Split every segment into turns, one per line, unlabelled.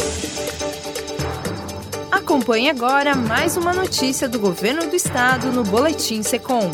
Acompanhe agora mais uma notícia do Governo do Estado no Boletim Secom.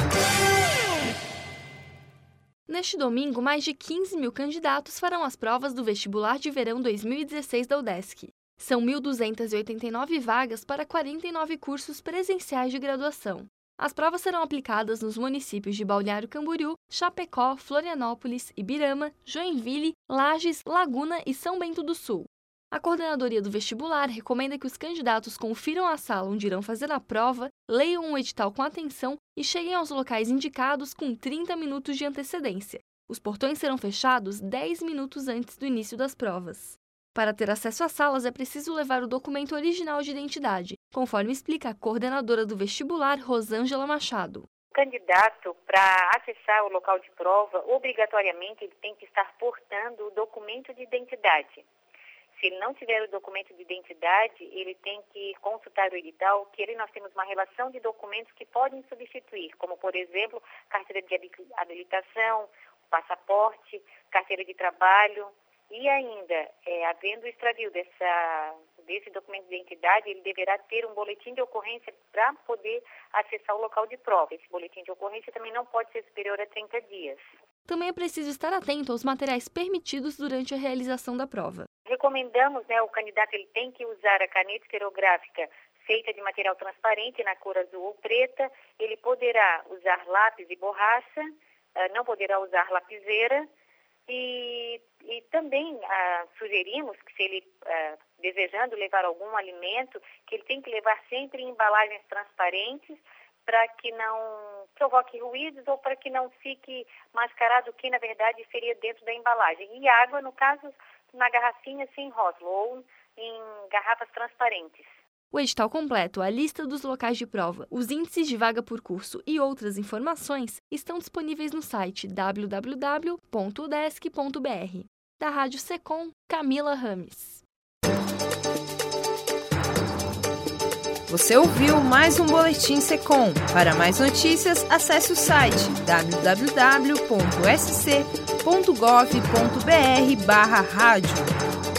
Neste domingo, mais de 15 mil candidatos farão as provas do vestibular de verão 2016 da UDESC. São 1.289 vagas para 49 cursos presenciais de graduação. As provas serão aplicadas nos municípios de Balneário Camboriú, Chapecó, Florianópolis, Ibirama, Joinville, Lages, Laguna e São Bento do Sul. A coordenadoria do vestibular recomenda que os candidatos confiram a sala onde irão fazer a prova, leiam o edital com atenção e cheguem aos locais indicados com 30 minutos de antecedência. Os portões serão fechados 10 minutos antes do início das provas. Para ter acesso às salas, é preciso levar o documento original de identidade, conforme explica a coordenadora do vestibular, Rosângela Machado.
O candidato, para acessar o local de prova, obrigatoriamente ele tem que estar portando o documento de identidade. Se ele não tiver o documento de identidade, ele tem que consultar o edital, que nós temos uma relação de documentos que podem substituir, como, por exemplo, carteira de habilitação, passaporte, carteira de trabalho. E ainda, havendo o extravio desse documento de identidade, ele deverá ter um boletim de ocorrência para poder acessar o local de prova. Esse boletim de ocorrência também não pode ser superior a 30 dias.
Também é preciso estar atento aos materiais permitidos durante a realização da prova.
Recomendamos, o candidato ele tem que usar a caneta esferográfica feita de material transparente na cor azul ou preta. Ele poderá usar lápis e borracha, não poderá usar lapiseira. E também sugerimos que, se ele desejando levar algum alimento, que ele tem que levar sempre em embalagens transparentes para que não provoque ruídos ou para que não fique mascarado o que, na verdade, seria dentro da embalagem. E água, no caso, na garrafinha sem rótulo ou em garrafas transparentes.
O edital completo, a lista dos locais de prova, os índices de vaga por curso e outras informações estão disponíveis no site www.udesc.br. Da Rádio Secom, Camila Rames.
Você ouviu mais um Boletim Secom. Para mais notícias, acesse o site www.sc.gov.br/rádio.